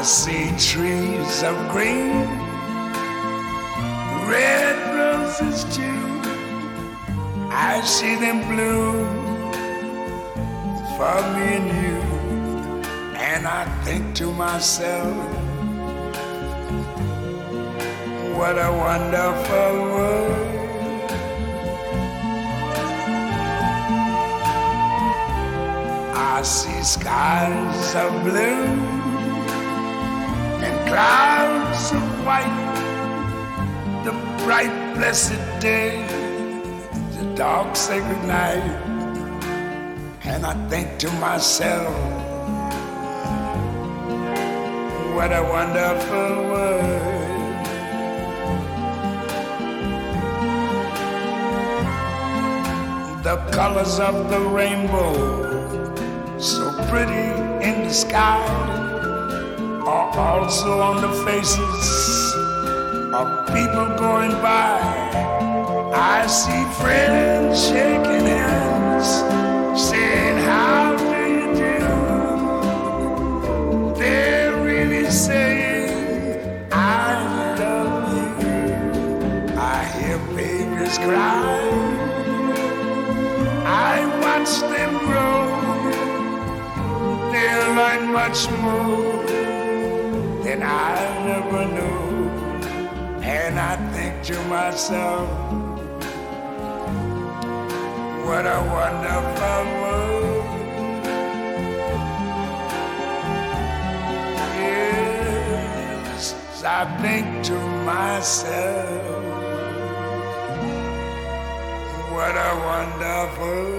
I see trees of green, red roses too. I see them bloom for me and you. And I think to myself, what a wonderful world. I see skies of blue and clouds of white, the bright blessed day, the dark sacred night. And I think to myself, what a wonderful world. The colors of the rainbow, so pretty in the sky, are also on the faces of people going by. I see friends shaking hands, saying, how do you do? They're really saying, I love you. I hear babies cry, I watch them grow. They'll learn much more than I never knew. And I think to myself, what a wonderful world. Yes, I think to myself, what a wonderful